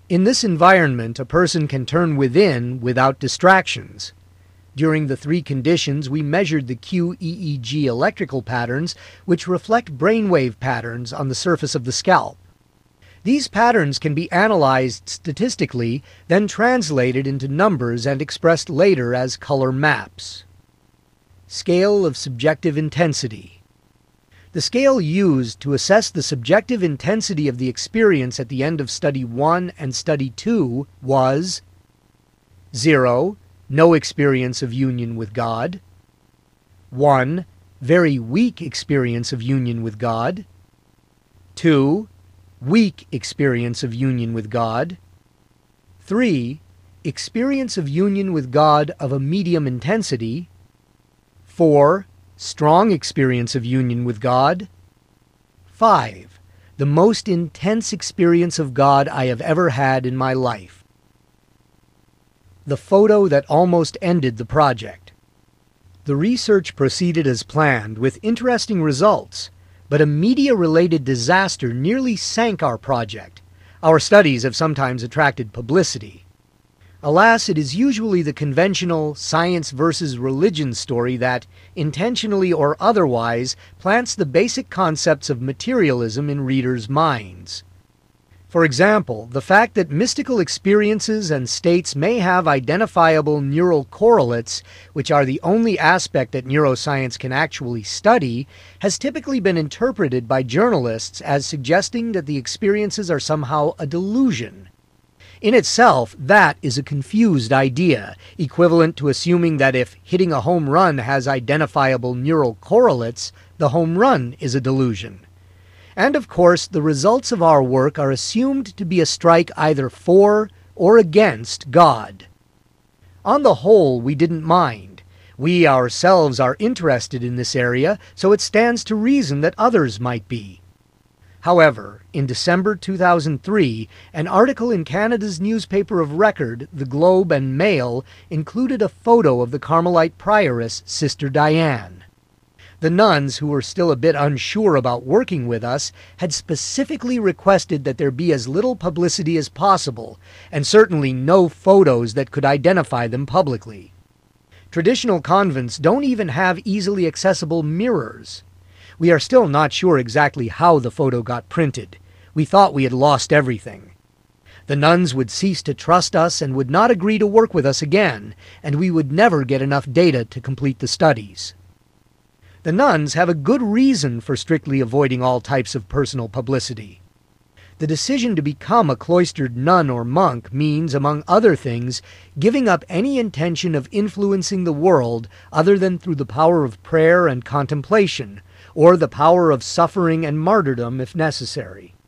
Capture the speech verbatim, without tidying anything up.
In this environment, a person can turn within without distractions. During the three conditions, we measured the Q E E G electrical patterns, which reflect brainwave patterns on the surface of the scalp. These patterns can be analyzed statistically, then translated into numbers and expressed later as color maps. Scale of subjective intensity. The scale used to assess the subjective intensity of the experience at the end of Study one and Study two was zero. No experience of union with God. one. Very weak experience of union with God. two. Weak experience of union with God. three. Experience of union with God of a medium intensity. four. Strong experience of union with God. five. The most intense experience of God I have ever had in my life. The photo that almost ended the project. The research proceeded as planned with interesting results, but a media-related disaster nearly sank our project. Our studies have sometimes attracted publicity. Alas, it is usually the conventional science versus religion story that, intentionally or otherwise, plants the basic concepts of materialism in readers' minds. For example, the fact that mystical experiences and states may have identifiable neural correlates, which are the only aspect that neuroscience can actually study, has typically been interpreted by journalists as suggesting that the experiences are somehow a delusion. In itself, that is a confused idea, equivalent to assuming that if hitting a home run has identifiable neural correlates, the home run is a delusion. And of course, the results of our work are assumed to be a strike either for or against God. On the whole, we didn't mind. We ourselves are interested in this area, so it stands to reason that others might be. However, in December two thousand three, an article in Canada's newspaper of record, The Globe and Mail, included a photo of the Carmelite prioress, Sister Diane. The nuns, who were still a bit unsure about working with us, had specifically requested that there be as little publicity as possible, and certainly no photos that could identify them publicly. Traditional convents don't even have easily accessible mirrors. We are still not sure exactly how the photo got printed. We thought we had lost everything. The nuns would cease to trust us and would not agree to work with us again, and we would never get enough data to complete the studies. The nuns have a good reason for strictly avoiding all types of personal publicity. The decision to become a cloistered nun or monk means, among other things, giving up any intention of influencing the world other than through the power of prayer and contemplation, or the power of suffering and martyrdom if necessary.